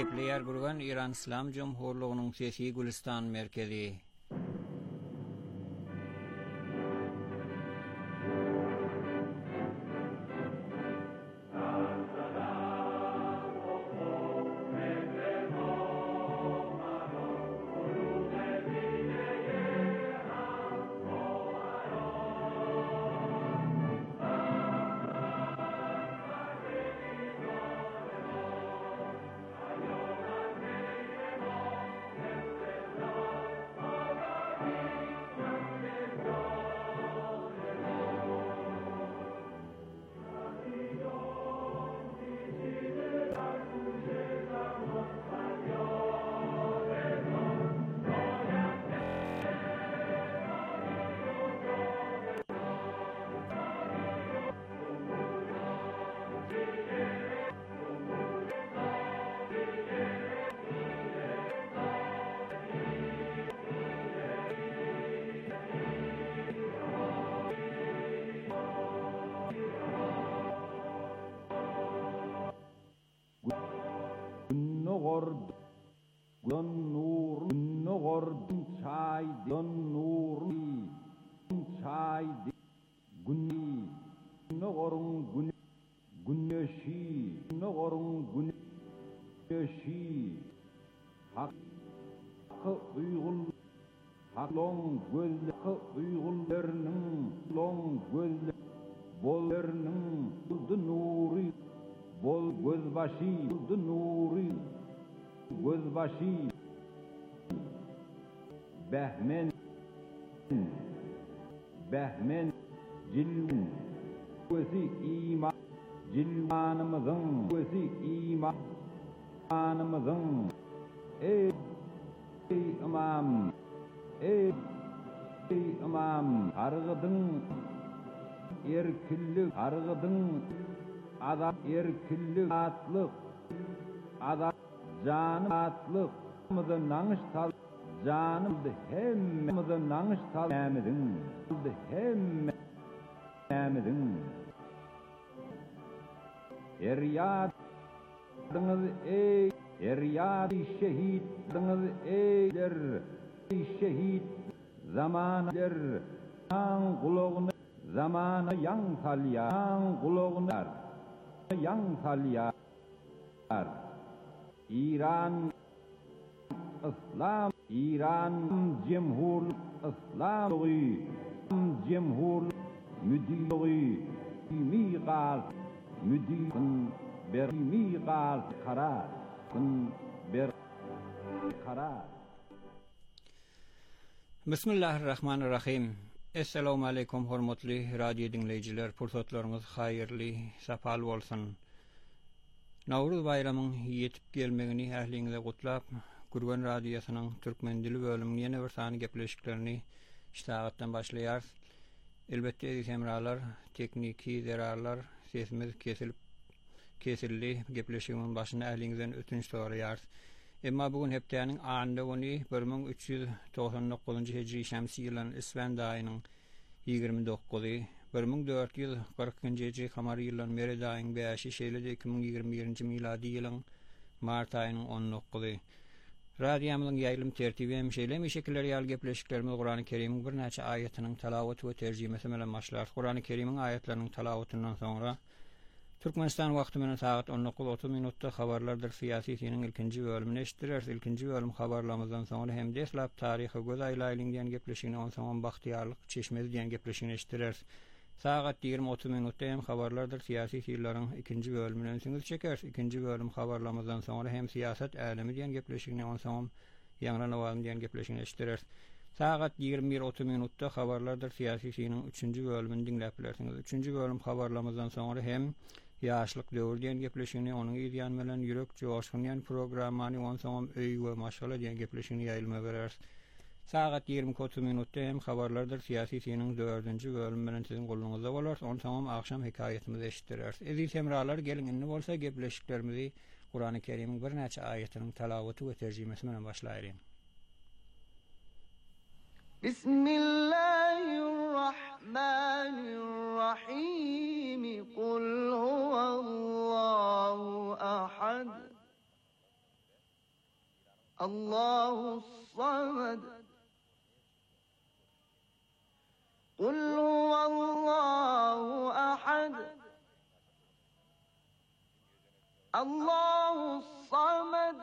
gepleýär gurgan Iran İslam Jumhurlygynyň sesi Gülistan merkezi. Behmen cilvin Gözü iman Cilvanımızın Gözü imanımızın Ey imam Ey imam Argıdın erkillik Argıdın adam erkillik atlık adam canı atlık mıdı nanış tal canımdı hemmizin nanış talemidin hemmizin eryadınız ey eryad-ı şehidiniz eyler şehid zamanlar yan kulağını zamanı yan talyan kulağını yan talyar İran İslam İran Cumhur İslamı Cumhur müdürü miqal müdürün bir miqal karar bir karar. Bismillahirrahmanirrahim. Assalamu alaykum hormatly radio dinleyijiler, pursatlaryňyz haýyrly, sapal bolsun. Nawruz bayramyň ýetip gelmegini ähliňize gutlap, Gurgan radiosynyň türkmen dili bölüminiň ýene bir sany gepleşiklerini iştagatdan başlaýar. Elbetde edemralar, tekniki zerarlar, sesimiz kesildi, gepleşigimiň başyna ähliňizden ötünç soraýar. Emma bugun hepdäniň anynda güni 1399-njy hijri şämsi ýylynyň Isfand aýynyň 29-y, 1440-njy hijri kamary ýylynyň Meret aýynyň 5-i, şeýle-de 2021-nji miladi ýylyň mart aýynyň 19-y. Radiýamyzyň ýaýlym tertibi hem şeýle şekilleri ýaly gepleşiklerimiz Qur'an-ı Kerim'iň bir näçe aýatynyň talawaty we terjimesi bilen başlar. Qur'an-ı Kerim'iň aýatlarynyň talawatyndan soňra Türkmenistan wagty bilen saat 19:30 minutda habarlardyr siýasy ilkinji bölümini eşitdirýär. İlkinji bölüm habarlamyzdan soňra hem deslap taryhy göz aýlaýlyň diýen gepleşigini on soňra Bahtiýarlyk Çeşmezi diýen gepleşigini eşitdirýär. Saat 20:30 minutda hem habarlardyr siýasy ýyllaryň ikinji bölümini öňsüňiz çeker. İkinji bölüm habarlamyzdan soňra hem siýasat älemi diýen gepleşigini on soňra ýaňra nawam diýen gepleşigini eşitdirýär. Saat 21:30 minutda habarlardyr siýasy ýyllaryň 3-nji bölümini dinläp bilersiňiz. 3-nji bölüm habarlamyzdan soňra hem ýaşlyk döwür diýen gepleşigini, onuň ýan bilen ýürek joşgunýan programmany on soňam öý we maşgala diýen gepleşigini ýaýlma berer. Saat 20:30 minutda hem habarlardyr siýasy ýyllaryň 4-nji bölümi bilen siziň goluňyzda bolar. On soňam akşam hekaýetimizi eşitdirýär. Eziz hemralar, gelin indi bolsa gepleşiklerimizi Qur'an-ı Kerim'iň bir näçe aýatynyň talawaty we terjimesi bilen başlaýaryn. Bismillahirrahmanirrahim. Kul huvallahu ahad. الله الصمد قل هو الله أحد الله الصمد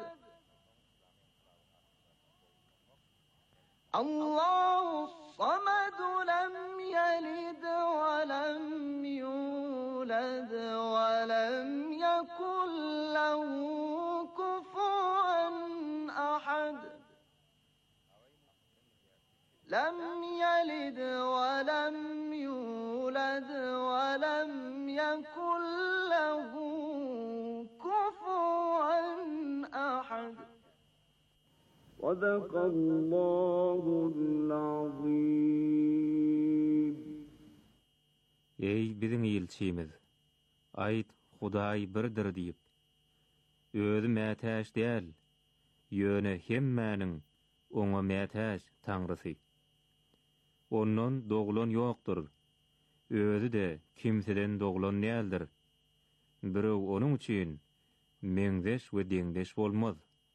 الله الصمد لم يلد ولم يولد ولم يكن له كفوا أحد لم يلد ولم يولد ولم يكن له كفوا أحد صدق الله العظيم. Ey bizim ilçimiz, ayt Hudaý birdir diýip, özü mätäş däl, ýöne hemmäniň oňa mätäş Taňrysy. Ondan doglan ýokdur, özü de kimseden doglan däldir. Birew onuň üçin meňzeş we deňdeş bolmaz.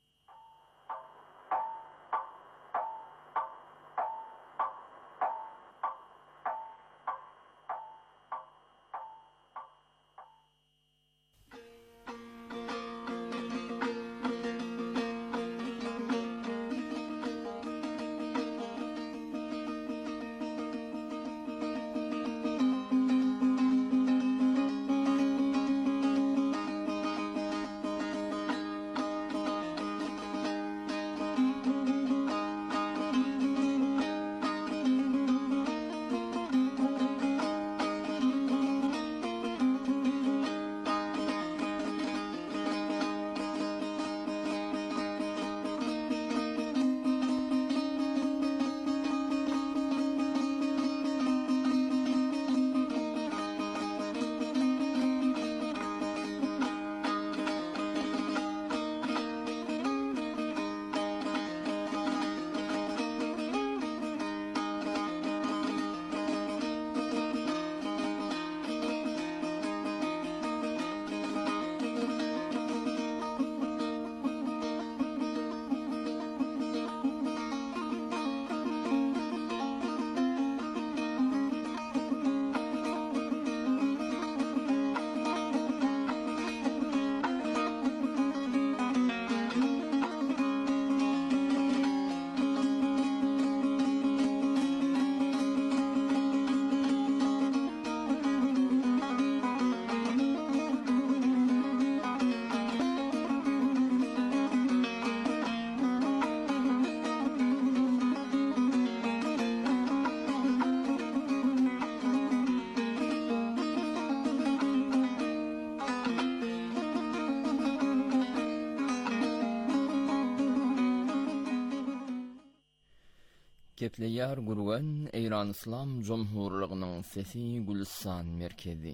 Kepleýär gurgan Eýran Islam Jomhurlygynyň sesi Gülistan merkezi.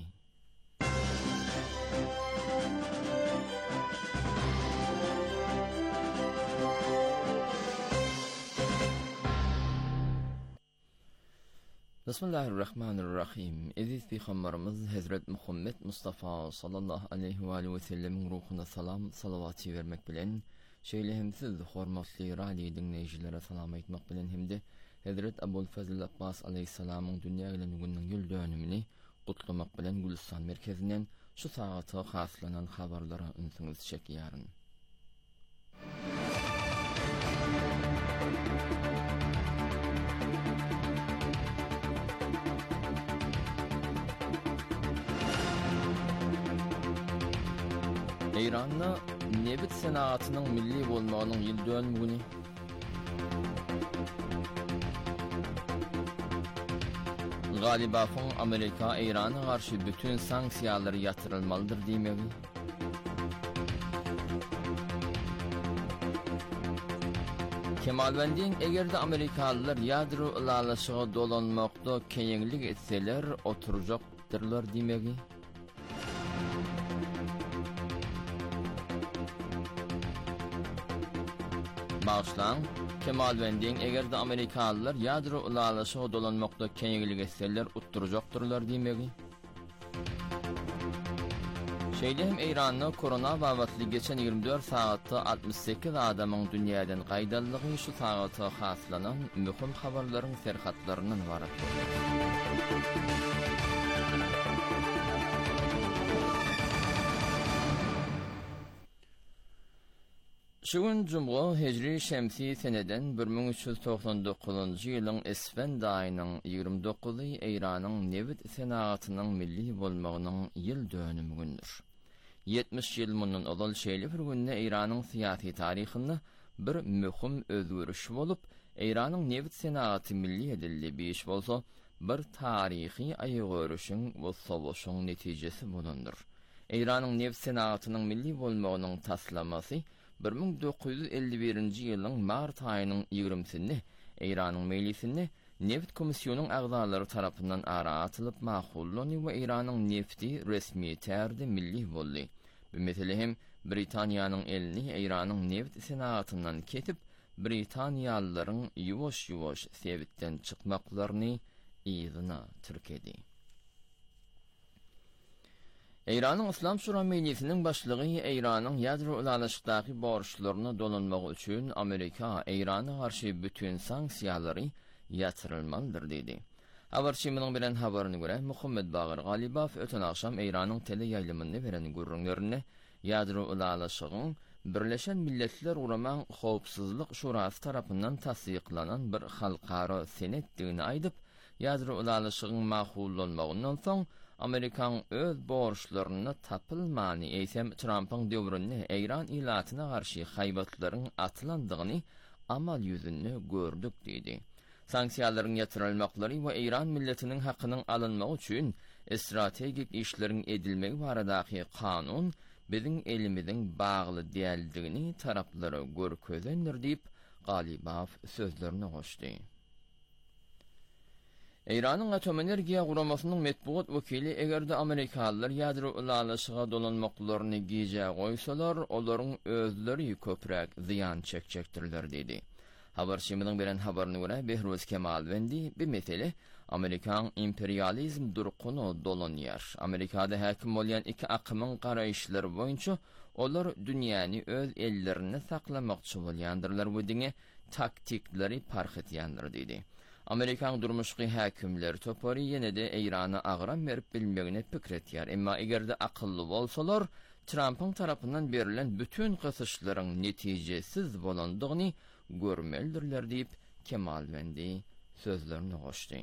Bismillahirrahmanirrahim. Aziz Peygamberimiz Hazret Muhammed Mustafa sallallahu aleyhi ve sellem ruhuna salam, salavat vermek bilen şeýlehimsiz hormatly radio dinleýijilere salam aýtmak bilen hemde Hazret Abul Fazl Abbas aleyhissalamyň dünýä geleniňiň ýyl dönümini gutlamak bilen Gülistan merkezinden şu saata haslanan habarlara ünsiňiz çekýäryn. Eýranda nebit senatynyň milli bolmagynyň ýyl dönümini galiba Amerika Eýrana garşy bütün sanksiýalary ýatyrylmalydyr diýmegi. Kemalbendin egerde Amerikalılar ýadro ulalaşyga dolanmakda keýinlik etseler oturajakdyrlar diýmegi. Başlan Kemalbendin egerde Amerikalılar ýadro ulalaşyga dolanmakda keýinlik etseler oturajakdyrlar diýmegi. Şeýlehem Eýranyň korona babatly geçen 24 saatda 68 adamyň dünýäden gaýdallygy şu sagata haslanan möhüm habarlaryň serhatlarynyň barady. Şugun Cumhur Hicri Şemsi seneden 1399-njy ýylyň Esfend aýynyň 29-y Eýranyň Newit senatynyň milli bolmagynyň ýyl dönümi günüdür. 70 ýyl mundan ozal şeýle bir günde Eýranyň syýasy taryhynda bir möhüm özgürüş bolup, Eýranyň Newit senaty milli edildi beýiş bolsa, bir taryhy aýgörüşiň we sowuşyň netijesi bolandyr. Eýranyň Newit senatynyň milli bolmagynyň taslamasy 1951-nji ýylyň mart aýynyň 20-sinde Eýranyň mejlisinde Neft komissiýonyň agzalary tarapyndan ara atylyp maqullany we Eýranyň nefti resmi tärde milli boldy. Bu mesele hem Britaniýanyň elini Eýranyň neft senatyndan ketip, Britaniýalylaryň ýuwaş-ýuwaş sebitden çykmaklaryny ýygyna türkedi. Eýranyň Islam Şura Mejlisiniň başlygy Eýranyň ýadro ulalaşykdaky borçlaryny dolanmagy üçin Amerika Eýrana garşy bütün sanksiýalary ýatyrylmalydyr dedi. Habarçymynyň bilen habaryna görä Muhammed Bagir Galibow öten akşam Eýranyň teleýaýlymyny beren gurrunlaryny ýadro ulalaşygyň Birleşen Milletler Uraman Howpsuzlyk Şurasy tarapyndan tasdiklanan bir halkara senetdigini aýdyp, ýadro ulalaşygyň maqullanyňdan soň Amerikan öz borçlaryny tapylmany eýsem Trumpyň döwründe Eýran ilatyna garşy haýbatlaryň atlandygyny amal ýüzünde gördük dedi. Sanksiýalaryň ýatyrylmaklary we Eýran milletiniň hakynyň alynmagy üçin strategik işleriň edilmegi baradaky kanun biziň elimiziň bagly diýildigini taraplara görkezendir diýip Galibow sözlerini goşdy. Eýranyň atom energiýa guramasynyň metbuat wekili egerde Amerikalılar ýadro ulalaşyga dolanmaklaryny gije goýsalar, olaryň özleri köpräk ziýan çekjekdirler dedi. Habarçymynyň beren habaryna görä Behruz Kemalwendi bir mesele Amerikan imperializm durquny dolanýar. Amerikada häkim bolýan iki akymyň garaýşlary boýunça olar dünýäni öz ellerine saklamakçy bolýandyrlar we diňe taktikleri park etýändir dedi. Amerikan durmuşky häkimler topary ýene-de Eýrana agram berip bilmegine pikretýär. Emma egerde akylly bolsalar, Trumpyň tarapyndan berilen bütün gysyşlaryň netijesiz bolandygyny görmelidirler diýip Kemalwendi sözlerini goşdy.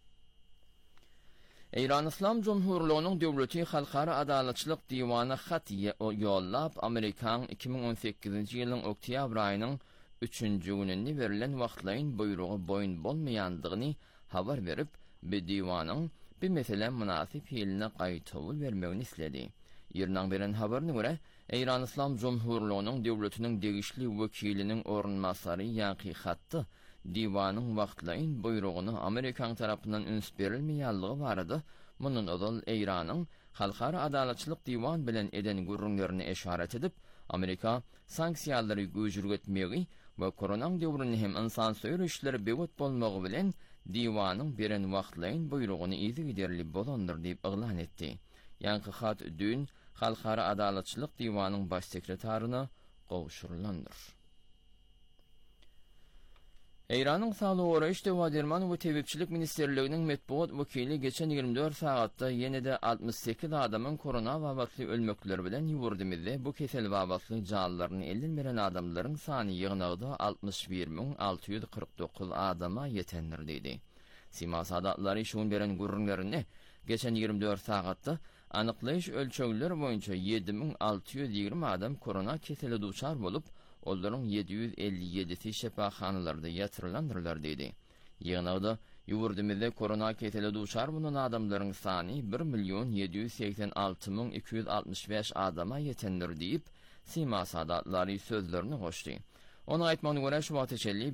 Eýran Islam Jumhurlygynyň döwleti Halkara Adalatçylyk Diýwany hat ýollap Amerikan 2018-nji ýylyň oktyabr aýynyň 3-nji gününde berilen wagtlaryň buýrugy boýun bolmaýandygyny habar berip, bu diýwanyň bir mesele münasip ýylyna gaýtawy bermegini isledi. Ýerden beren habaryna görä, Eýran Islam Jumhurlygynyň döwletiniň degişli wekiliniň orunmasary ýa-ki hatdy diýwanyň wagtlaryň buýrugyny Amerikan tarapyndan üns berilmeýänligi barada, munun ozal Eýranyň Halkara Adalatçylyk Diýwan bilen eden gurrunlaryny eşaret edip, Amerika sanksiýalary göjürgetmegi we koronaň döwründe hem insan söýür işleri bewet bolmagy bilen diýwanyň beren wagtlaryň buýrugyny izi giderli bolandyr diýip eglan etdi. Ýa-ki hat dün Halkara Adalatçylyk Diýwanyň baş sekretaryna gowşurulandyr. Eýranyň Saglyk Goraýyş we Derman we Tebipçilik Ministerliginiň metbuat wekili geçen 24 saatda ýene-de 68 adamyň korona babatly ölmekleri bilen ýurdymyzda bu kesel babatly janlaryny elden beren adamlaryň sany ýygnagda 61649 adama ýetendir dedi. Sima sadatlary şuň beren gurrunlaryny geçen 24 saatda anyklaýyş ölçegleri boýunça 7620 adam korona keseli duçar bolup, olaryň 757-si şefahanlarda ýatyrylandyrlar dedi. Ýygnagda ýurdymyzda korona keseli duçar bolan adamlaryň sany 1.786.265 adama ýetendir diýip Sima sadatlary sözlerini goşdy. Onu aýtmagyna görä şu wagt içinde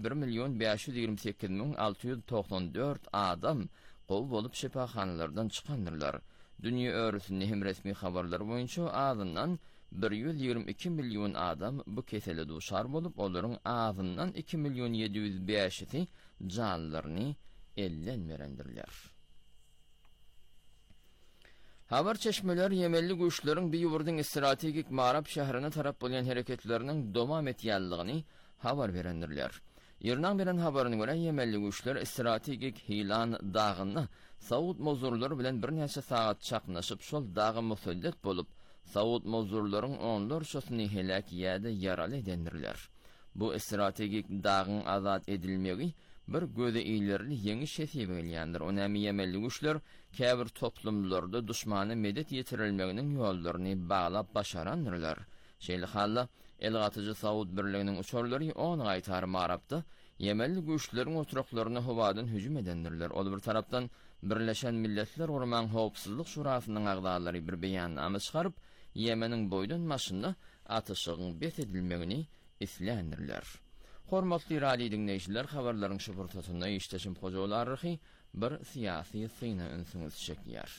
1.528.694 adam gowy bolup şefahanlardan çykandyrlar. Dünýä örüsinde hem resmi habarlar boýunça azyndan 122 milyon adam bu kesele duçar bolup, olaryň azyndan 2.705.000 janlaryny elden berendirler. Habar çeşmeler Yemenli güýçleriň bir ýurdun strategik Marab şäherine tarap bolan hereketleriniň dowam etýändigini habar berendirler. Ýerden beren habaryna görä Yemenli güýçler strategik Hilan dagyny Saud mozurlary bilen bir näçe saat çaknaşyp şol dagy musallat bolup Saud mozurlaryň onlarçasyny helak ýa-da ýaraly edendirler. Bu strategik dagyň azat edilmegi bir göze iýlerli ýeňi şeýle gelýändir. Onamy Yemenli güýçler käbir toplumlarda düşmana medet ýetirilmeginiň ýollaryny baglap başarandyrlar. Şeýle halla elgatyjy Saud birliginiň uçarlary onu gaýtar Marabda Yemenli güýçleriň oturaklaryna howadan hüjüm edendirler. Ol bir tarapdan Birleşen Milletler Gurman Howpsuzlyk Şurasynyň agdalary bir beýannama çykaryp Yemeniň boýdan maşynda atyşygyň bet edilmegini islendirler. Hormatly radio dinleýijiler, habarlaryň şu pursatyna işleşim hojalarry bir syýasy syna ünsüňiz çekýär.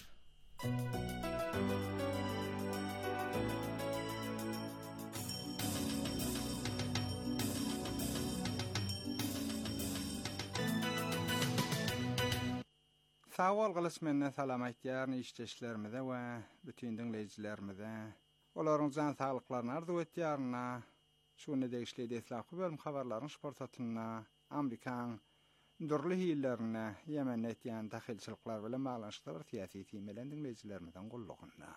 Sağol gylysmenne salam aýtýar işleşlerimize we bütün dinleýijilerimize. Olaryň jan saglyklaryny arzu etýärna, şunu degişli deslapy bölüm habarlaryň şportatyna, Amerikaň durly hillerine, Yemen etýän daxilçilikler bilen baglanşykda bir syýasy temelen dinleýijilerimizden gullugynda.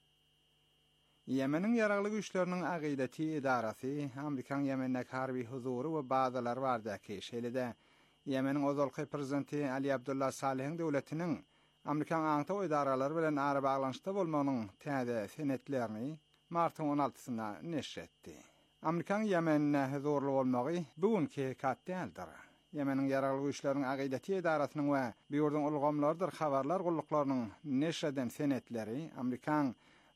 Yemeniň ýaragly güýçleriniň agydati idarasy, Amerikaň Yemendäki harby huzury we bazalar bardaky şeýlede Yemeniň ozalky prezidenti Ali Abdullah Salehiň döwletiniň Amerikan aňta idaralary bilen ara baglanşykda bolmagynyň täze senetlerini martyň 16-syna neşr etdi. Amerikan Yemenine huzurly bolmagy bugünkü kat däldir. Yemeniň ýaragly güýçleriniň agydati idarasynyň we ýurdun ulgamlardyr habarlar gullyklarynyň neşr eden senetleri Amerikan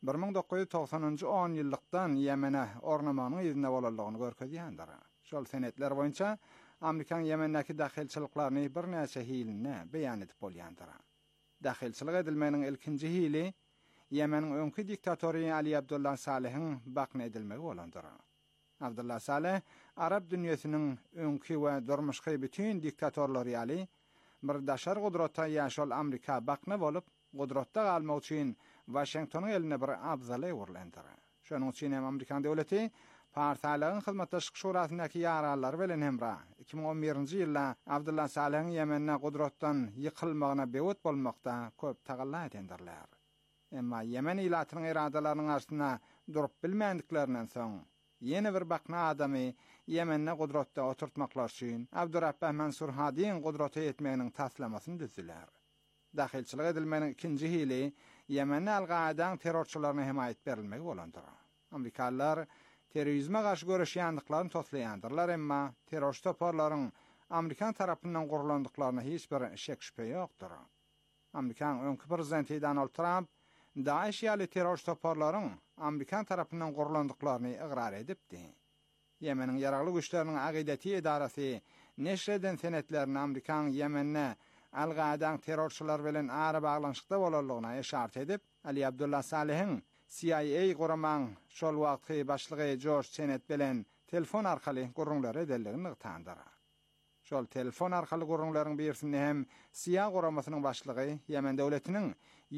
1990-njy 10 ýyllykdan Yemene ornamanyň ýüzüne bolanlygyny görkezýändir. Şol senetler boýunça Amerikan Yemendäki daxilçiliklaryny bir näçe hiline beýan edip bolýandyr. Daxilçilik edilmeginiň ilkinji hili Yemeniň öňkü diktatory Ali Abdullah Salehiň bakna edilmegi bolandyr. Abdullah Saleh Arab dünýäsiniň öňkü we durmuşky bütün diktatorlary ýaly bir daşar gudratda ýaşal Amerika bakna bolup, gudratda galmak üçin Washingtonyň eline bir abzala ýurlandyr. Şonuň üçin hem Amerikan döwleti Partiýalaryň hyzmatdaşlyk şurasynaky ýaralary bilen hemra 2011-nji ýylda Abdullah Salehiň Yemenne gudratdan ýykylmagyna bewet bolmakda köp tagalla edendirler. Emma Yemen ilatynyň iradalarynyň arasynda durup bilmändiklerinden soň ýene bir bakna adamy Yemenne gudratda oturtmaklar üçin Abdurrahman Mansur Hadiň gudraty etmeginiň taslamasyny düzdiler. Daxilçilik edilmeginiň ikinji hili Yemenne Al-Gaadaň terrorçylaryna himayet berilmegi bolandyr. Amerikalılar terrorizme garşy görüşýändiklaryny toslaýandyrlar, emma terrorist toparlaryň Amerikan tarapyndan gurulandyklaryna hiç bir şek şüphe ýokdur. Amerikan öňkü prezidenti Donald Trump Daesh ýaly terrorist toparlaryň Amerikan tarapyndan gurulandyklaryny igrar edipdi. Yemeniň ýaragly güýçleriniň agydati idarasy neşr eden senetlerini Amerikan Yemenne Al-Gaadaň terrorçylar bilen ara baglanşykda bolanlygyna işaret edip, Ali Abdullah Salehiň CIA guraman şol wagtky başlygy George Tenet bilen telefon arkaly gurrunlar edenligini tanıdyr. Şol telefon arkaly gurrunlaryň birisini hem CIA guramasynyň başlygy Yemen döwletiniň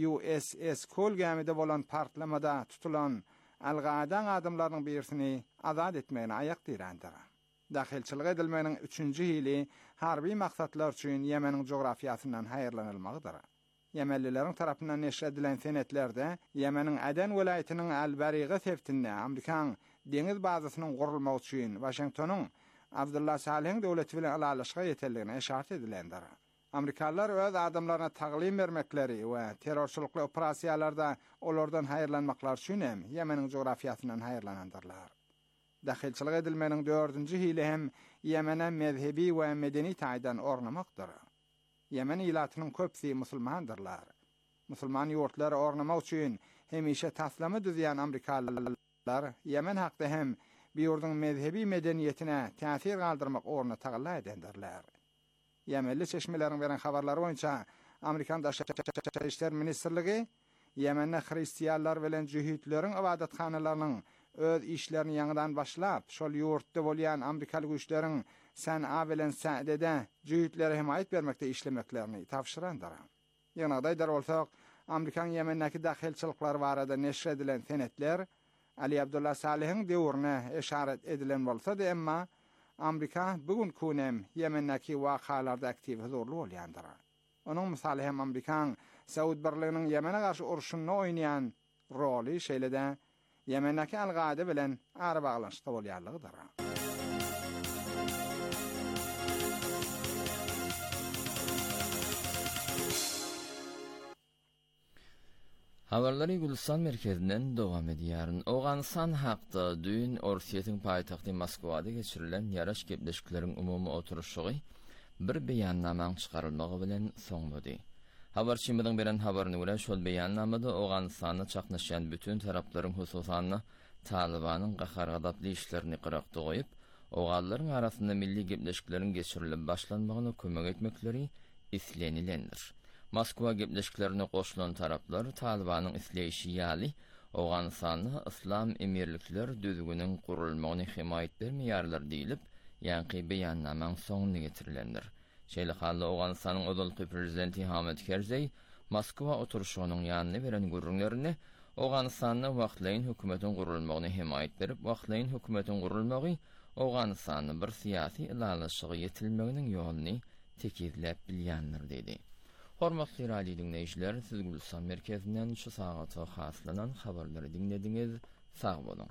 USS Cole gemide bolan partlamada tutulan Al-Gaadaň adamlarynyň birisini azat etmegine aýak diýendir. Daxilçilik edilmeginiň 3-nji hili harby maksatlar üçin Yemeniň jografiýasyndan haýyrlanylmagydyr. Yemenlileriň tarapyndan neşr edilen senetlerde Yemeniň Aden welaýatynyň Al-Bariga seftinde Amerikan deňiz bazasynyň gurulmagy üçin Washingtonyň Abdullah Salehiň döwleti bilen alalyşga ýeterligine işaret edilendir. Amerikalılar öz adamlaryna taglim bermekleri we terrorçylykly operasiýalarda olardan haýyrlanmaklar üçin hem Yemeniň jografiýasyndan haýyrlanandyrlar. Daxilçilik edilmeginiň 4-nji hili hem Yemene mezhebi we medeni taýdan ornamakdyr. Yemen ilatynyň köpsi musulmandyrlar. Musulman ýurtlary ornamak üçin hemişe taslama düzýän Amerikalılar Yemen hakda hem bir ýurdun mezhebi medeniýetine täsir galdyrmak orna tagalla edendirler. Yemenli çeşmeleriň beren habarlary boýunça Amerikan Daşary işler ministrligi Yemenne hristiýanlar bilen jühütleriň ibadathanalarynyň öz işlerini ýangydan başlap, şol ýurtda bolýan Amerikaly güýçleriň San'a bilen Sa'dede jühütlere himayet bermekde işlemeklerini tapşyrandyr. Ýanagdaýdar bolsak, Amerikan Yemendäki daxilçylyklar barada neşr edilen senetler Ali Abdullah Salih'in döwrüne işaret edilen bolsa-da, emma Amerika bugun kunem Yemendäki wakalarda aktiv huzurlu bolýandyr. Onun misaly hem Amerikan Saud birliginiň Yemene garşy uruşunda oýnaýan roli şeýlede Yemendäki Al-Gaide bilen ara baglanşykda bolýarlygydyr. Habarlary Gülistan merkezinden dowam edýär. Awganistan hakda dün Orsiýetiň paýtagty Moskwada geçirilen ýaraş gepleşikleriň umumy oturuşy bir beýannamaň çykarylmagy bilen soňlady. Habarçymyň beren habaryna görä şol beýannamada Awganistanda çaknaşan bütün taraplaryň hususan Talibanyň gahargadaply işlerini gyraqda goýup, Awganlaryň arasynda milli gepleşiklerin geçirilip başlanmagyna kömek etmekleri islenilendir. Moskwa gepleşiklerine goşulan taraplar Talibanyň isleýişi ýaly Awganistanda islam emirlikler düzgünüň gurulmagyny himayet bermeýärler diýilip, ýa-ni beýannamaň soňuna getirilendir. Şeýle halda Awganistanyň özelki prezidenti Hamid Karzai Moskwa oturuşynyň ýanyna beren gurrunlaryny Awganistanyň wagtlaýyn hökümetiň gurulmagyny himayet berip, wagtlaýyn hökümetiň gurulmagy Awganistanyň bir syýasy ilalaşygy ýetilmeginiň ýoluny tekizläp bilýändir dedi. Hormatly radio dinleýijiler, siz Gülistan merkezinden şu sagata haslanan habarlary dinlediňiz. Sag bolun.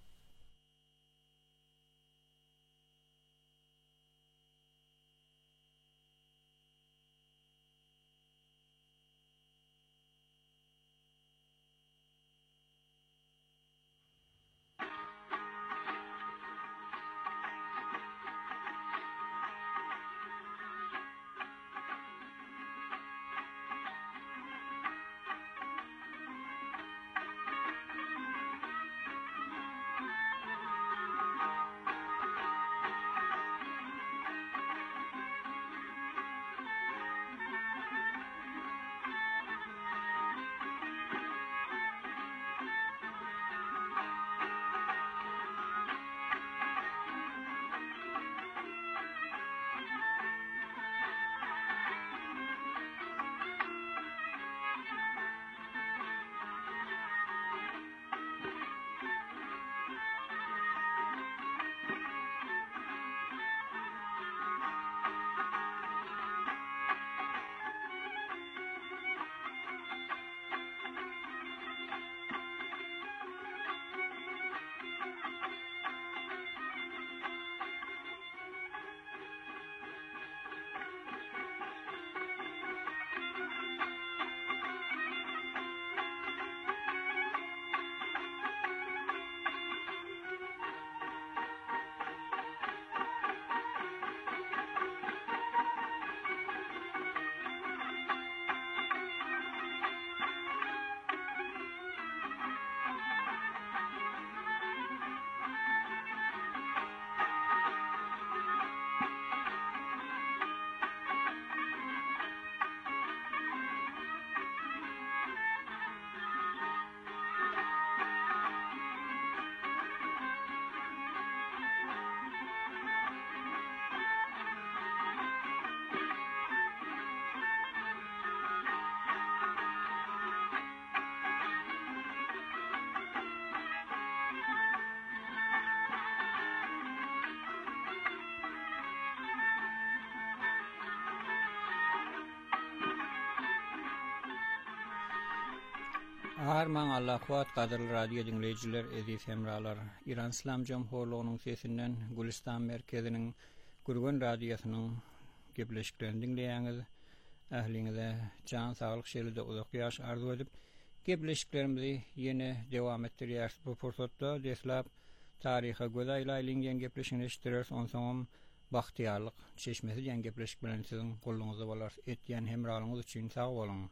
Arman Allah kuat kadrlı radyo dinleyiciler, edis hemralar. İran İslam Cumhurluğu'nun sesinden Gülistan merkezinin Gürgün radyosunun gepleşiklerini dinleýäňiz. Ähliňize can sağlyk şeýlede uzak ýaş arzu edip, gepleşiklerimizi ýene dewam etdirýär. Bu fursatda deslap taryha göz aýlaýlan gepleşigini eşitdirýäris, onsoň bahtiýarlyk çeşmesi diýen gepleşik bilen siziň goluňyzda bolar. Etýän hemralyňyz üçin sag bolun.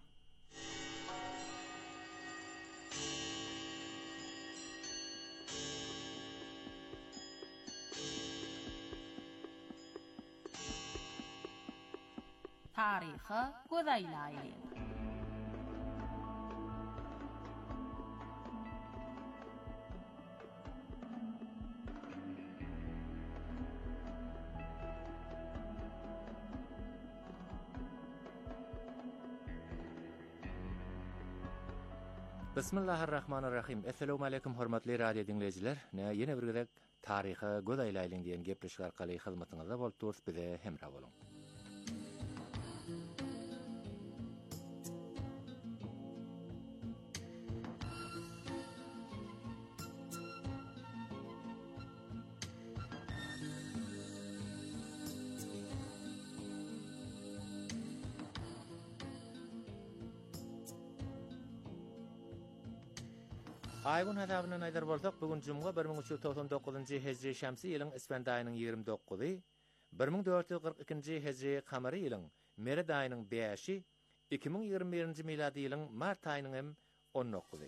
Taryha göz aýlaýan. Bismillahirrahmanirrahim. Assalamu alaykum hormatly radio dinleyijiler. Ýene bir gezek taryhy göz aýlaýlyň diýen gepleşik arkaly hyzmatyňyzda bolup durýar, bize hemra boluň. Aýgun hesabyna aýdar bolsak, bugun jumga 1399-njy hejri şämsi ýylyň isfand aýynyň 29-y, 1442-njy hejri kamary ýylyň meret aýynyň 5-i, 2021-nji miladi ýylyň mart aýynyň hem 19-y.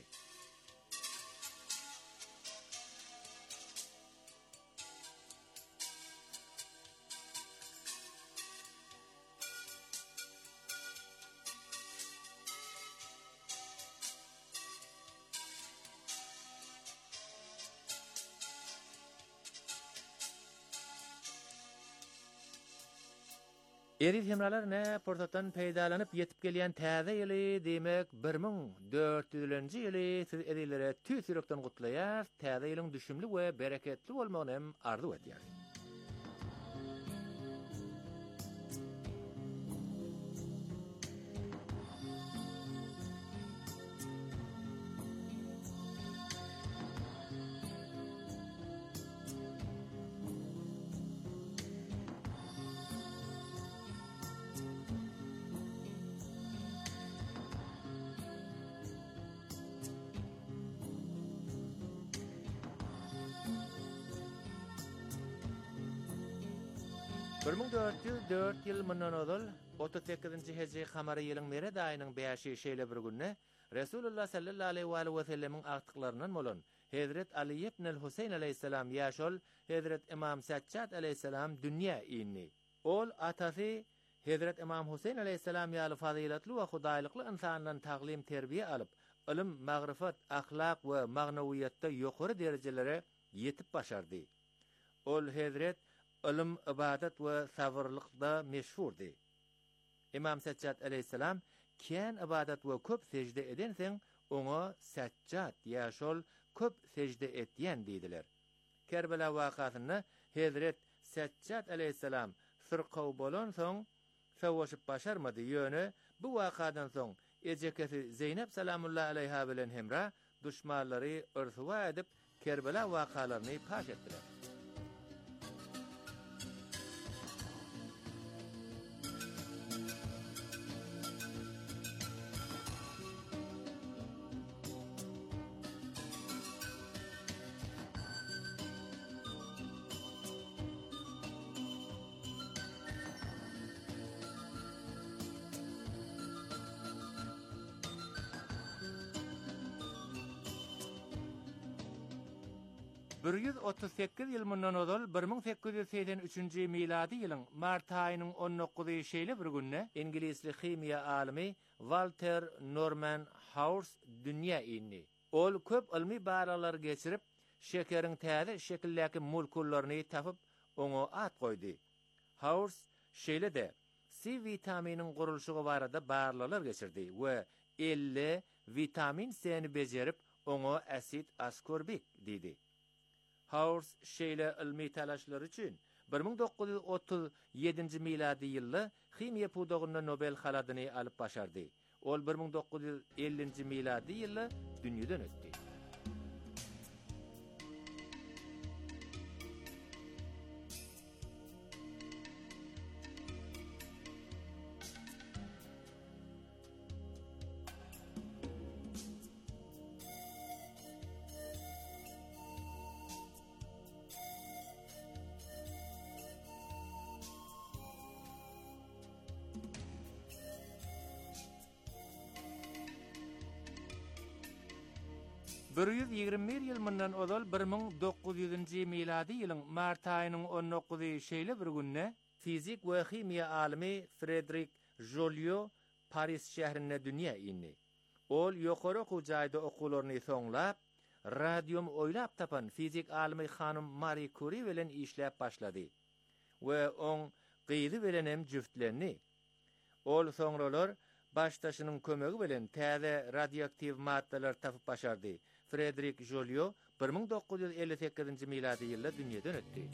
Eriz hemralar ne portatdan peýdalanyp ýetip gelýän täze ýyly demek 1400-nji ýyly siz edilere tüýsürekden gutlaýar, täze ýylyň düşümli we bereketli bolmagyny hem arzu edýär. Bir 1404 ýyl mundan ozal 38-nji hejri kamary ýylyň meret aýynyň 5-i şeýle bir günne Resulullah sallallahu aleyhi we sellemiň agtyklaryndan bolan Hazrat Ali ibn al-Husayn aleyhissalam ýaşol Hazrat Imam Sajjad aleyhissalam dünýä ýyny. Ol atasy Hazrat Imam Husayn aleyhissalam ýaly fazilatly we hudaýlykly insandan taglim terbiýe alyp, ilim, magrifat, ahlak we magnawiýatda ýokary derejelere ýetip başardy. Ol Hazrat ilim, ibadat we sabırlykda meşhurdy. Imam Sajjad aleyhissalam kän ibadat we köp secde edenseň oňa Sajjad ýaşol köp secde etýän diýdiler. Kerbela wakasyny Hazrat Sajjad aleyhissalam sırqaw bolan soň savaşyp başarmady ýöne bu wakadan soň ejekesi Zeynep salamullahi aleyha bilen hemra düşmanlary örtüwa edip Kerbela wakalaryny paş etdiler. Bir 138 ýyl mundan ozal 1883-nji miladi ýylyň mart aýynyň 19-y şeýle bir günne ingilisli chimiýa alimi Walter Norman Hauss dünýä ýyny. Ol köp ilmi baralar geçirip şekeriň täze şekilläki molekullaryny tapyp oňa at goýdy. Hauss şeýle-de C vitaminiň gurulşygy barada barlalar geçirdi we 50 vitamin C'ni bejerip oňa asid askorbik diýdi. Hauss şeýle ilmi talaşlary üçin 1937-nji miladi ýylda chimiýa pudagyna Nobel haladyny alyp başardy. Ol 1950-nji miladi ýylda dünýeden ötdi. Bir 121 ýyl mundan ozal 1900-nji miladi ýylyň mart aýynyň 19-y şeýle bir günne fizik we chimiýa alimi Frederick Joliot Paris şäherine dünýä ýyny. Ol ýokary okuwjaýda okularyny soňlap, radium oýlap tapan fizik alimi hanım Marie Curie bilen işläp başlady we oň gyzy bilen hem jüftlerini. Ol soňralar baştaşının kömegi bilen täze radioaktiv maddalar tapıp başardy. Frederick Joliot 1958-nji miladi ýylda dünýeden ötdi.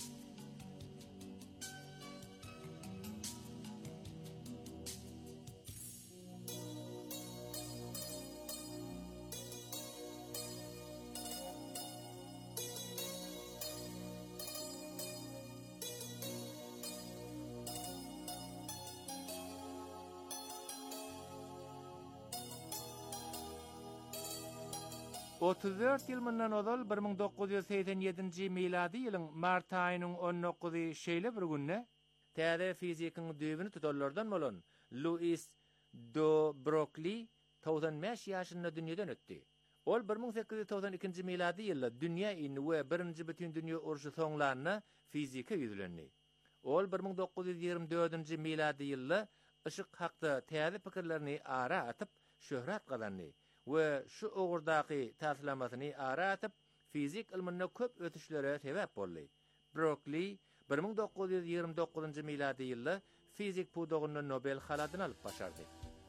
Otuz yıl mundan ozal 1987-nji miladi ýylyň mart aýynyň 19-y şeýle bir günne täze fizikiň düýbüni tutarlardan bolan Louis de Broglie 95 ýaşynda dünýeden ötdi. Ol 1892-nji miladi ýylda dünýä ýyny we 1-nji bütün dünýä uruşy soňlaryna fizika ýüzlendi. Ol 1924-nji miladi ýylda ışık hakda täze pikirlerini ara atyp şöhret kazandy. Ve şu ogurdaky täsirlamasyny ara atyp fizik ilmine köp ötüşlere sebäp boldy. Broglie 1929-njy miladi ýylda fizik pudogyny Nobel haladyny alyp başardy.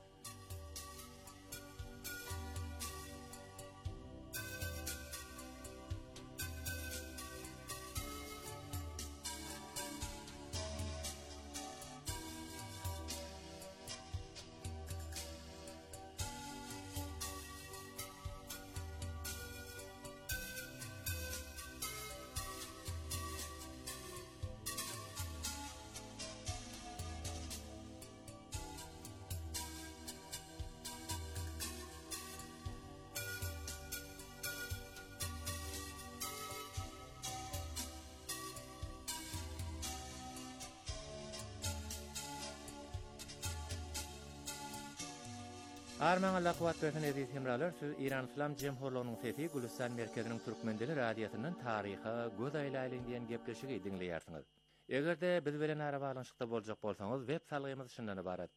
Armaň laqwat bersen edip hemralar şu İran İslam Jemhurlygynyň sesi Gülistan merkeziniň türkmendili radiýasynyň taryhy göz aýlaýyn diýen gepleşigi dinleýärsiňiz. Egerde biz bilen ara baglanyşykda boljak bolsaňyz web salgymyz şundan ibarat: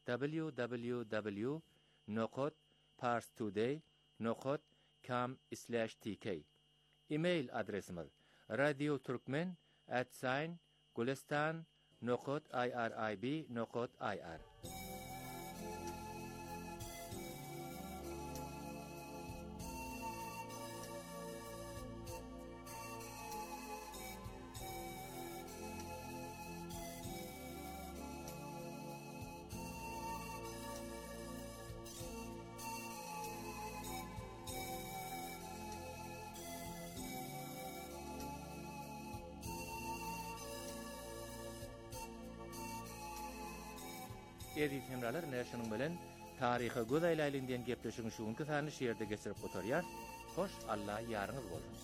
www.parstoday.com/tk. E-mail adresimiz radioturkmen@gulistan.irib.ir. Edip hemralar näşiniň bilen taryhy göz aýlaýyn diýen gepleşigiň şuňky sany şeýerde geçirip oturýar. Hoş Allah ýaryňyz bolsun.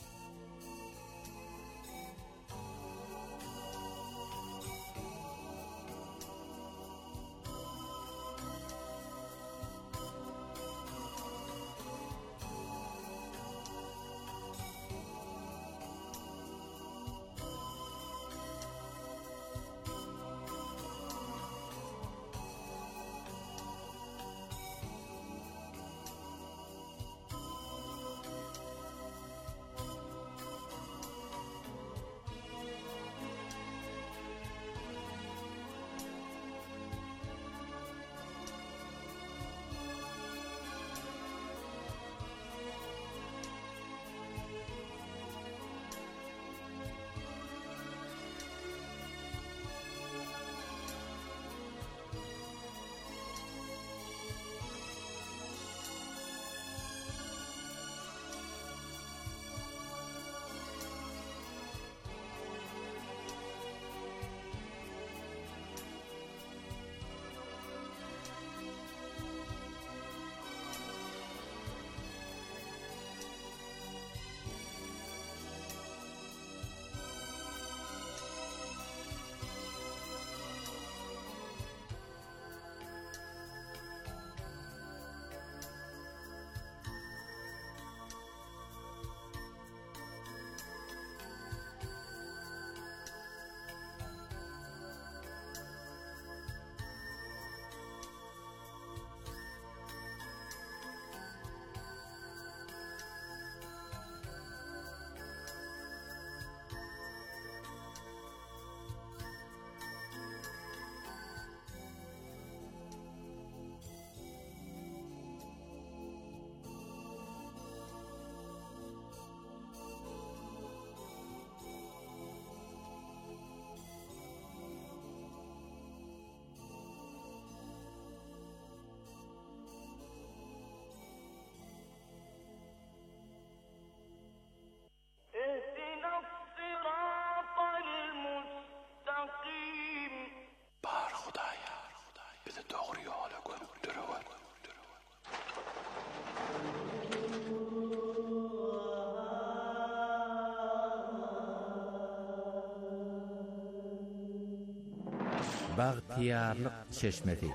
Baghtiyarlyk çeşmesi.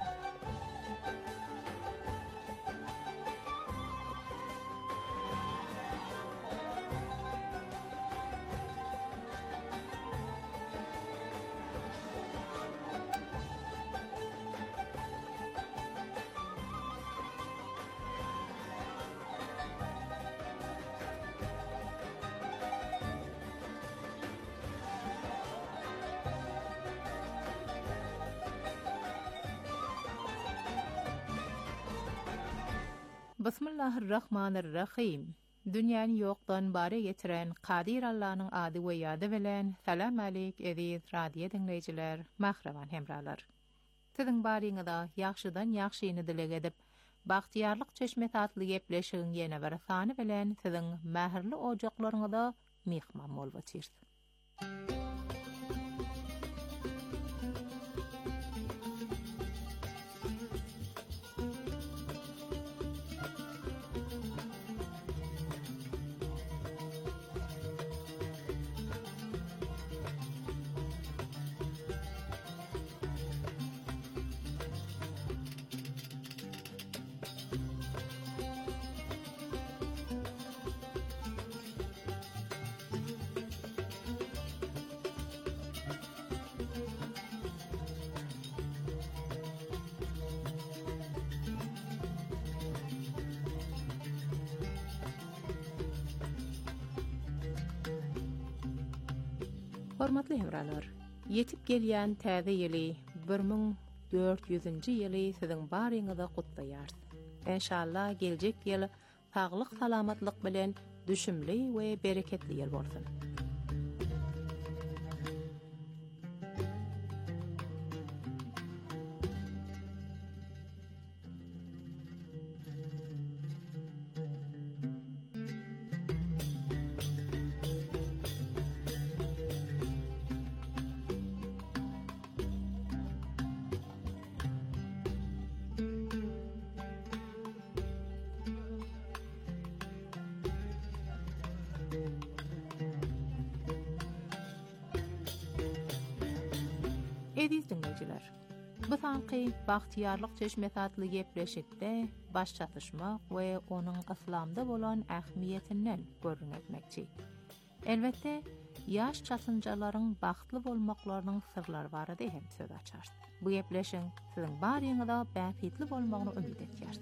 Bismillahirrahmanirrahim. Dünýäni ýokdan bare getiren Qadir Allah'nyň ady we ýady bilen salam aleyk aziz radio dinleýijiler, mahraman hemralar. Siziň baryňyzda ýagşydan ýagşyny dilek edip, baghtiyarlyk çeşmesi atly gepleşigiň ýene bir sany bilen siziň mähirli ojaklaryňyzda mehman bolup otyr. Hormatly hemralar, yetip gelýän täze ýyly 1400-nji ýyly siziň baryňyzda gutlaýar. Inşallah geljek ýyl saglyk salamatlyk bilen düşümli we bereketli ýyl bolsun. Ediz dinleyijiler. Bu sanky baghtiyarlyk çeşmesi atly gepleşikde baş çatışmak we onuň islamda bolan ähmiýetinden görünmekçi. Elbetde ýaş çatynjalaryň bahtly bolmaklarynyň sirlary barada hem söz açar. Bu gepleşiň siziň baryňyzda bäfitli bolmagyny ümit etýär.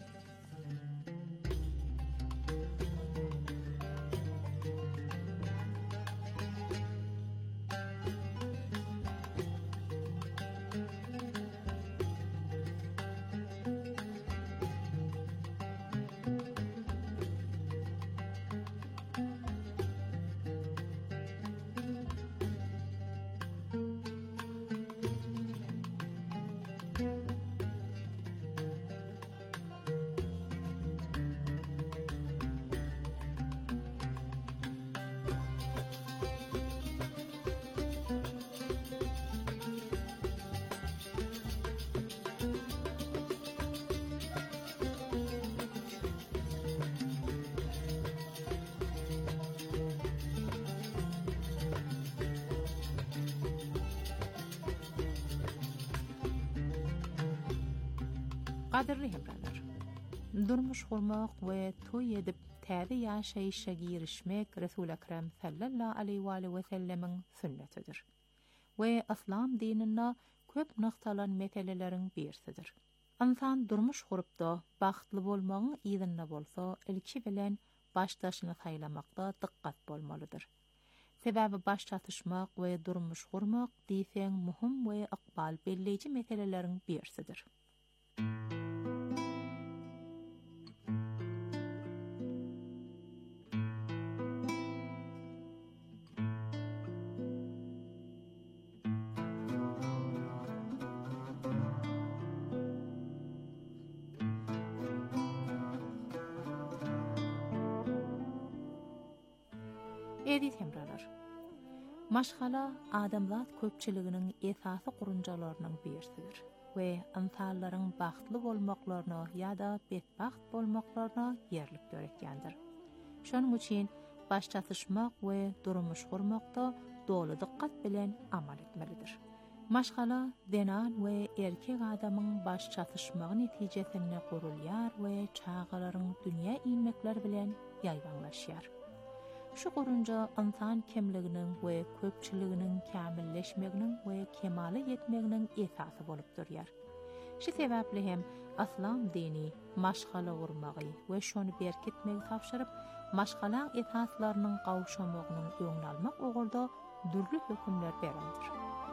Qadirli hemralar, durmuş gurmak we toy edip täze ýaşaýyşa girişmek Resul Ekrem sallallahu aleyhi we sellemiň sünnetidir. We islam dininde köp noktalan meseleleriň birisidir. Insan durmuş gurupda bahtly bolmagyň ýerinde bolsa, ilki bilen başdaşyny saýlamakda diqqat bolmalydyr. Sebäbi baş çatışmak we durmuş gurmak diýseň muhim we aqbal belleýiji meseleleriň birisidir. Ediz hemralar. Maşgala adamzat köpçiliginiň esasy gurunjalarynyň birisidir we insanlaryň bahtly bolmaklaryna ýa-da betbaht bolmaklaryna ýerlik göretýändir. Şonuň üçin baş çatışmak we durmuş gurmakda dolu diqqat bilen amal etmelidir. Maşgala denan ve erkek adamın baş çatışmağı neticesinde qurulýar we çağalaryň dünýä ilmekler bilen ýaýbanlaşýar. Şu qurunca insan kemliginiň we köpçiliginiň kämilleşmeginiň we kemale ýetmeginiň esasy bolup durýar. Şu sebäpli hem aslam dini maşgala gurmagy we şonu berkitmegi tapşyryp, maşgala esaslarynyň gawşamagynyň öňüni almak ogulda dürli hökümler berendir.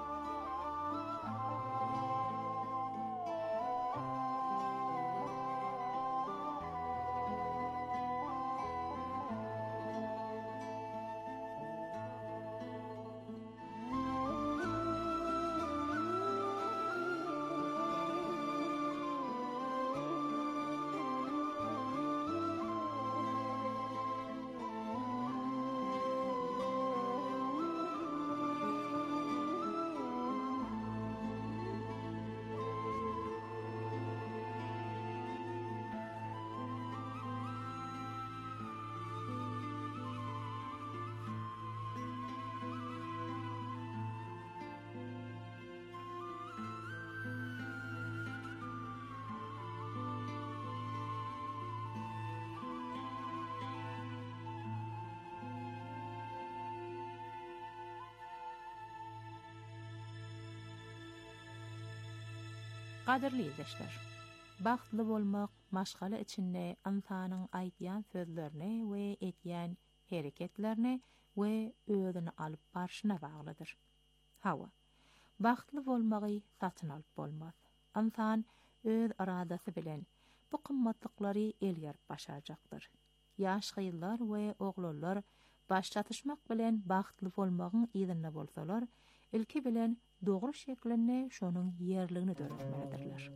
Qadirli izleşler. Baxtly bolmak maşgala içinde insanyň aýtýan sözlerine we etýän hereketlerine we özüni alyp barşyna baglydyr. Hawa, baxtly bolmagy satyn alyp bolmaz. Insan öz aradasy bilen bu kymmatlyklary elýärip başarjakdyr. Ýaş gyýlar we oglanlar baş çatışmak bilen baxtly bolmagyň ýerine bolsalar, ilki bilen dogry şeklinde şonuň ýerligini döretmelidirler.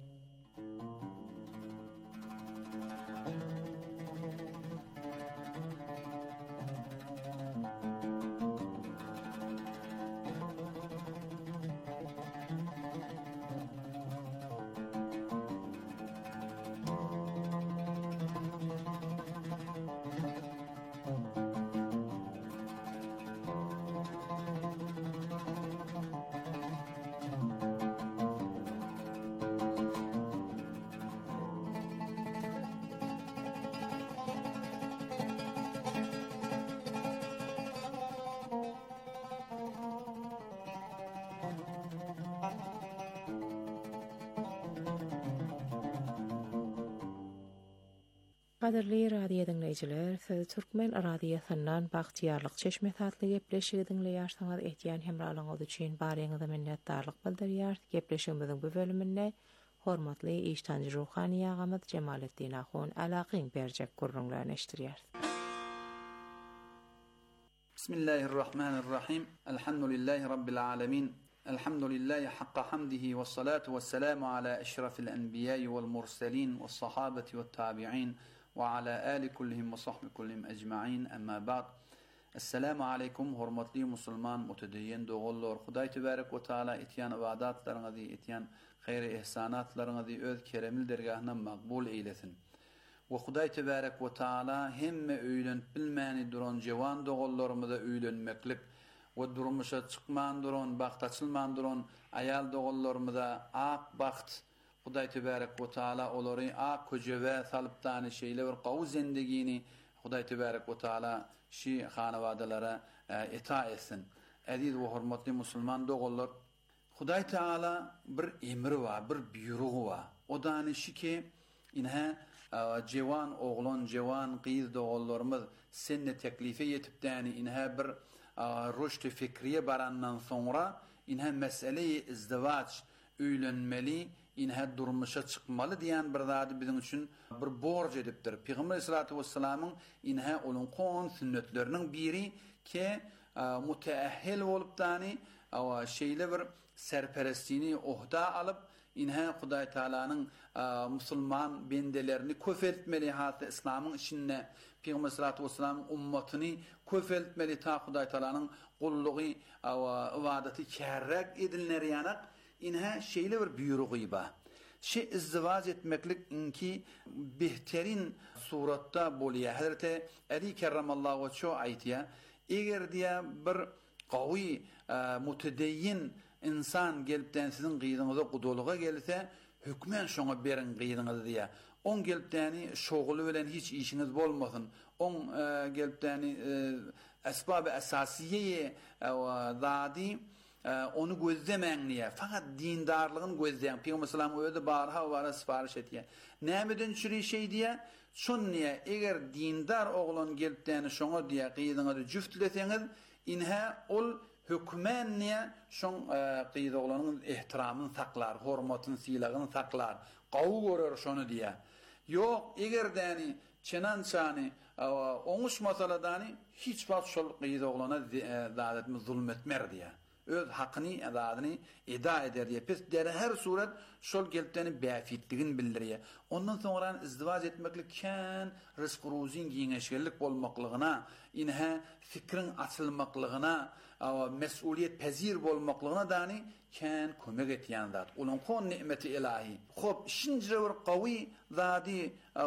Qadirli radio dinleyijiler, siz Türkmen radiosynyň Bagtyarlyk çeşme satly gepleşigi dinleýärsiňiz. Etýän hemralyňyz üçin baryňyza minnetdarlyk bildirýär. Gepleşigimiziň bu bölüminde hormatly iştanjy ruhany ýagamyz Jemaletdin Ahun alakyň berjek gurrunlaryny eşdirýär. Bismillahirrahmanirrahim. Elhamdülillahi rabbil alamin. Elhamdülillahi hakka hamdihi ve salatu ve selamu ala eşrafil enbiya'i vel murselin ve sahabeti ve tabi'in ve ala ali kullihim ve sahbi kullihim ecma'in, emma ba'd. Esselamu aleykum hormatly musulman mutedeyyen dogollar. Hudaý tebarek ve taala etýän ibadatlaryňyzy, etýän hayry ihsanatlaryňyzy öz keremil dergahyna makbul eylesin. Ve Hudaý tebarek ve taala hemme öýlenip bilmäni duran jewan dogollarymyza öýlenmeklik ve durmuşa çıkman duran, baxt açılman duran ayal dogollarymyza ak baxt Hudaý tebarek ve taala olary ak köjebe salypdan şeýle bir gawy zendegini Hudaý tebarek ve taala şi hanawadalara eta etsin. Aziz ve hormatly musulman dogollar, Hudaý taala bir emri wa, bir buyrugy wa. O da şiki inha jewan oglan, jewan gyz dogollarymyz senne teklife ýetipdäni inha bir rüşd fikriye barandan sonra inha meseleyi izdivaç öýlenmeli, inha durmuşa çıkmalı diýen bir zady bizim üçin bir borç edipdir. Peygamber sallallahu aleyhi ve sellem'in inha olun qon sünnetlerinin biri ki muteahhil bolup dany şeýle bir serperestini ohda alıp inha Hudaý Taalanyň musulman bendelerini köfeltmeli, hatta İslamyň içinde Peygamber sallallahu aleyhi ve sellem ummatyny köfeltmeli, ta Hudaý Taalanyň gullugy we ibadety kärrek edilinler ýanak inha şeýle bir buyrugy ba. Izdivaç etmeklik inki behterin suratda bolýar. Hazreti Ali kerramallahu wejhu aýtýar, eger diýär bir gawy mutedeyyin insan gelipden sizin gıydıňyza gudalyga gelse hükmen şoňa berin gıydyňyzy diýe. On gelipdäni şoguly bilen hiç işiniz bolmasyn. On gelipdäni esbab-ı esasiye zadi onu gözlemeň diýe. Fakat dindarlygyny gözleýän. Peygamber sallallahu aleyhi ve sellem barha wara sipariş etýär. Nämeden çüri şey diýe? Şonniýe eger dindar oglan gelipdäni şoňa diýe gıydyňyzy jüftleseňiz, inha ol hükmenniye şoň gıydy oglanyň ihtiramyny saklar, hormatyny, sylagyny saklar. Gawy görer şonu diýe. Yok, eger däni çenançany oňuş masaladany hiç wagt şol gıydy oglana zadatmy zulmetmer diýe. Öz hakyny adadyny eda eder diýe. Pes dere her suret şol gelipdäni bäfitligini bildirýär. Ondan soňra izdiwaj etmeklik kän rizq-ruzyn giňeşgellik bolmaklygyna, inha fikriň açylmaklygyna, mesuliyet pezir bolmaklygyna dany kän kömek etýän zat. Onuň kon nimeti ilahi. Hop, şinjire bir gawy zady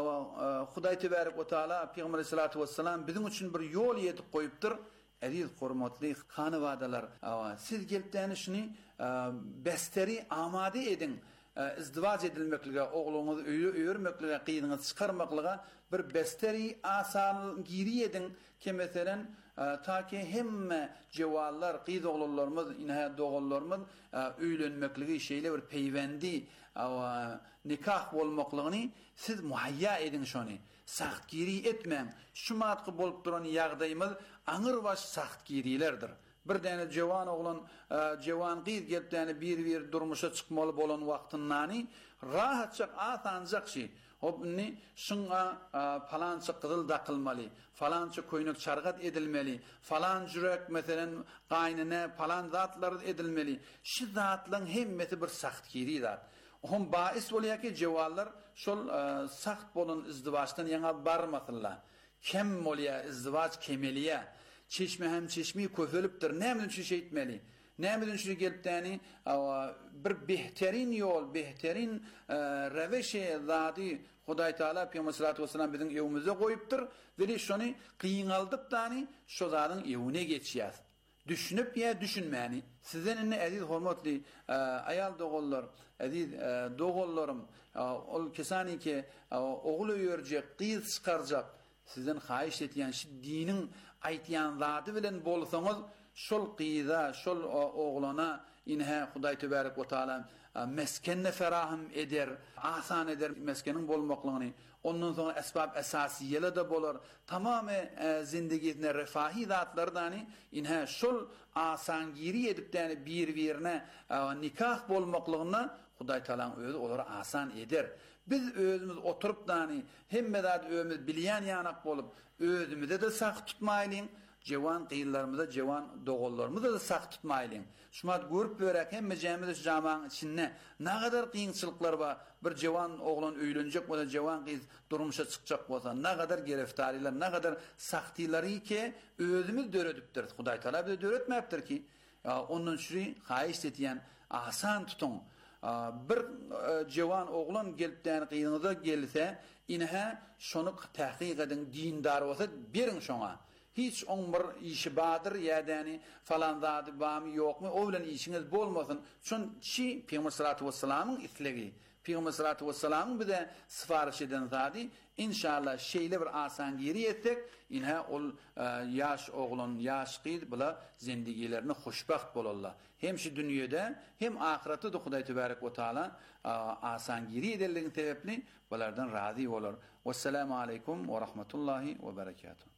Hudaý tebarek we taala Peygamber sallallahu aleyhi ve sellem bizim üçin bir ýol ýetip goýupdyr. Aziz hormatly hanywadalar, siz gelipdäni şuny besteri amade edin. İzdiwaj edilmeklige, ogluňyzy öýürmeklige, gıydyňyzy çykarmaklyga bir besteri asan giri edin ki meselen ta ki hemme jewallar, gıydy oglanlarymyz, inha dogallarymyz öýlenmekligi şeýle bir peýwendi, nikah bolmaklygyny siz muhayya edin şonu. Sahtgiri etmeň. Şu matky bolup duran ýagdaýymyz aňyr baş sahtgirilerdir. Bir däne jewan oglan, jewan gyz gelipdäni bir durmuşa çykmaly bolan wagtynany rahatça asanjak şey. Hopni şunga falança gyzyl daqylmaly, falança köýnek çargat edilmeli, falan jürek meselen gaýnyna falan zatlar edilmeli. Şu zatlaryň hemmeti bir sahtgiri zat. Hom baýys bolýar ki jewallar şol saht bolan izdiwajdan ýa-da barmasynlar. Kem bolýar izdiwaj kemeliýär. Çeşme hem çeşmi köfelipdir. Näme şu şey etmeli? Näme şu gelipdäni bir behterin ýol, behterin reweşe zady Hudaý taala Peygamber sallallahu aleyhi ve sellem biziň ýewimize goýupdyr. Biri şonu kıyınaldyp dany şu zadyň ýewine geçýär. Düşünüp ýa düşünmäni. Sizden indi aziz hormatly ayal dogallar, aziz dogallarym, ol kesani ki ogul öýürjek, gyz çykarjak. Sizden haýyş etýän şu diniň aýtýan zady bilen bolsaňyz şol gyza, şol oglana inha Hudaý tebarek we taala meskenne ferahim eder, asan eder meskeniň bolmaklygyny. Ondan soňra esbab esasiýeler de bolar. Tamamy zindigine refahi zatlardany inha şol asangiri edipdäni bir-birine nikah bolmaklygyna Hudaý taala özü olary asan eder. Biz özümüz oturup dany hemme zat özümüz bilýän ýanak bolup özümüzde de sak tutmaýlyň, jewan gyýlarymyzda, jewan dogallarymyzda da sak tutmaýlyň. Şumat görüp berek hemme jämiz jamaň içinde nägadar kynçylyklar bar. Bir jewan oglan öýlenjek bolsa, jewan gyz durmuşa çykjak bolsa, nägadar gereftariler, nägadar saktilary ki özümüz döredipdir. Hudaý taala bize döretmäpdir ki, onun şuri haýyş etýän asan tutun. Bir jewan oglan gelipdäni gyýyňyza gelse, inha şonu tahqiq edin, dindar bolsa beriň şoňa. Hiç on bir işi badır ýa-da falan zady bamy ýokmy, o bilen işiňiz bolmasyn. Şon şi Peygamber sallallahu aleyhi ve sellem'in islegi. Peygamber sallallahu aleyhi ve sellem bize sifariş eden zady inşallah şeýle bir asan geri etsek, inha ol ýaş oglan, ýaş gyz bula zindigilerini hoşbaht bolarlar. Hem şu dünýede hem ahiretde de Hudaý tebarek we taala asan geri edenligini sebepli bulardan razy bolar. Vesselamu aleykum we rahmetullahi we berekatuh.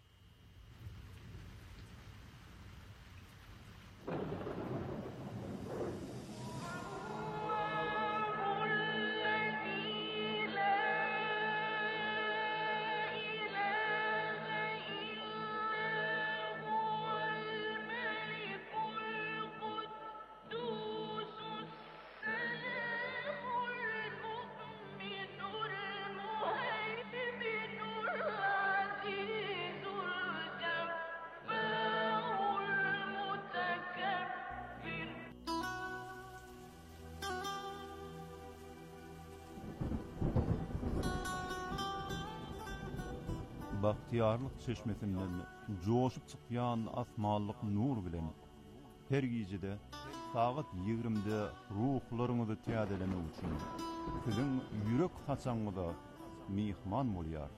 Bahtiyarlyk çeşmesinden joşup çykýan asmanlyk nur bilen her gijede saat 20'de ruhlarınızı tiyadelemek için sizin yürek haçanıza mihman bolýar.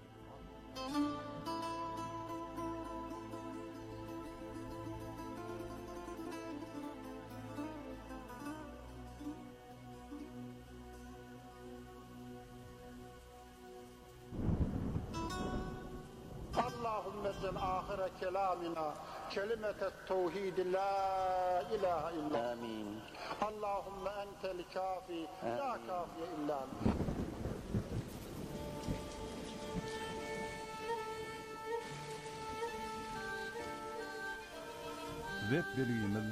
اللهم اجعل آخر كلامنا كلمة التوحيد لا إله إلا آمين. اللهم أنت الكافي لا كافي إلا أنت. Web bilgimiz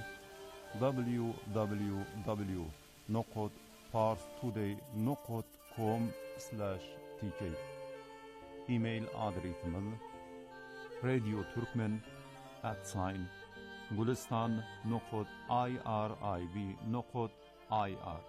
www.parstoday.com/tk. E-mail adresimiz radioturkmen@gulistan.irib.ir.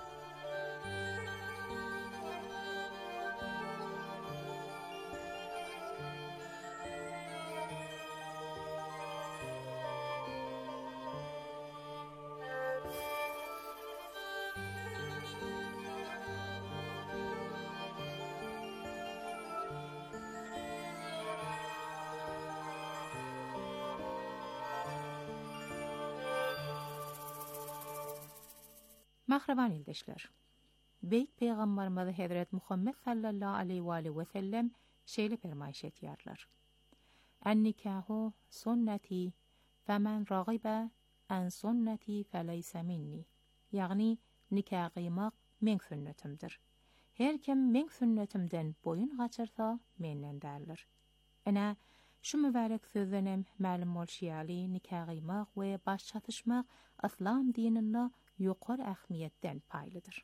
Mahraban ildeşler. Beyt Peygamberimiz Hazret Muhammed sallallahu aleyhi ve sellem şeýle fermaýş etýärler. En-nikahu sunnati femen ragiba an sunnati feleysa minni. Ýagny nikah gıymak men sünnetimdir. Her kim men sünnetimden boyun gaçyrsa menden däldir. Ana şu mübarek sözlenem ma'lum bolýaly nikah gıymak we baş çatışmak İslam dininde ýokary ähmiýetden paýlydyr.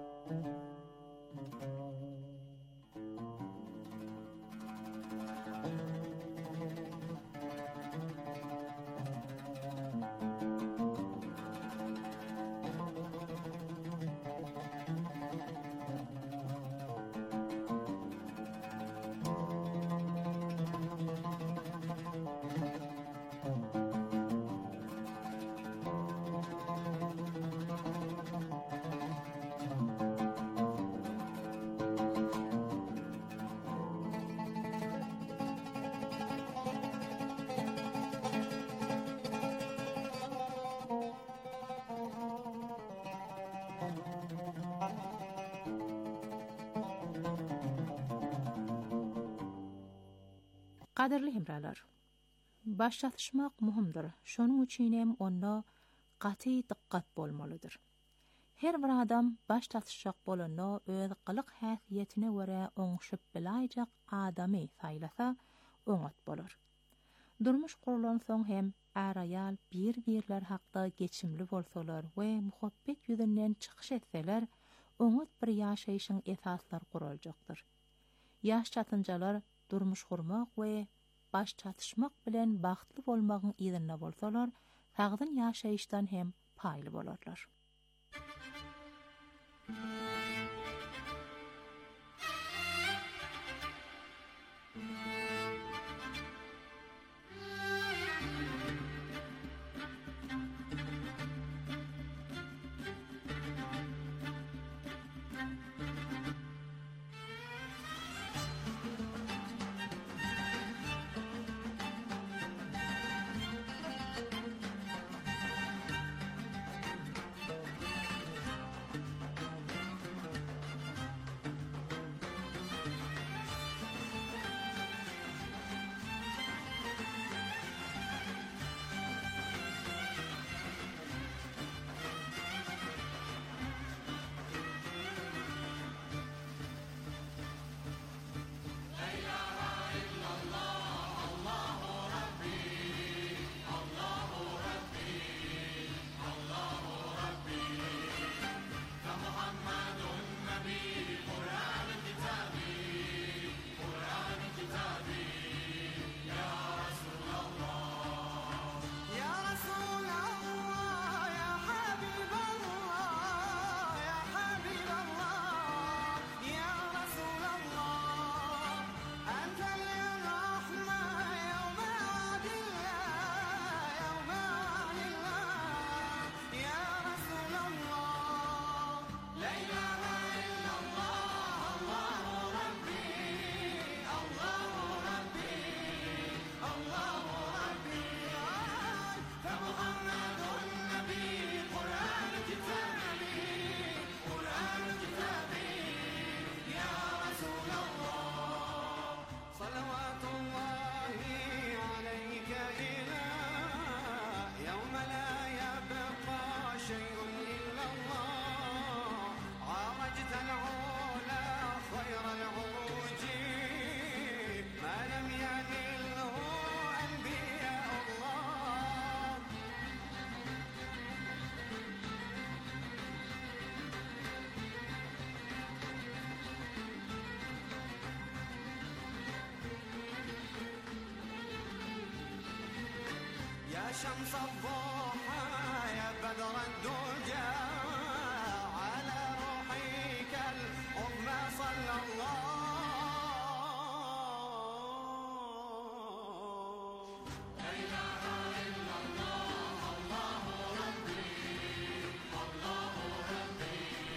Qadirli hemralar, başlatışmak muhimdir. Şonuň üçin hem onda gaty diqqat bolmalydyr. Her bir adam başlatışak bolanda öz gylyk häsiýetine görä oňşyp biläjek adamy saýlasa, oňat bolar. Durmuş gurulan soň hem araýal bir-birler hakda geçimli bolsalar we muhabbet ýüzünden çykyş etseler, oňat bir ýaşaýyşyň esaslar guruljakdyr. Ýaş çatynjalar durmuş gurmak we baş çatışmak bilen bagtly bolmagyň ýerine bolsalar, sagdyn ýaşaýyşdan hem paýly bolarlar. شمس الضوء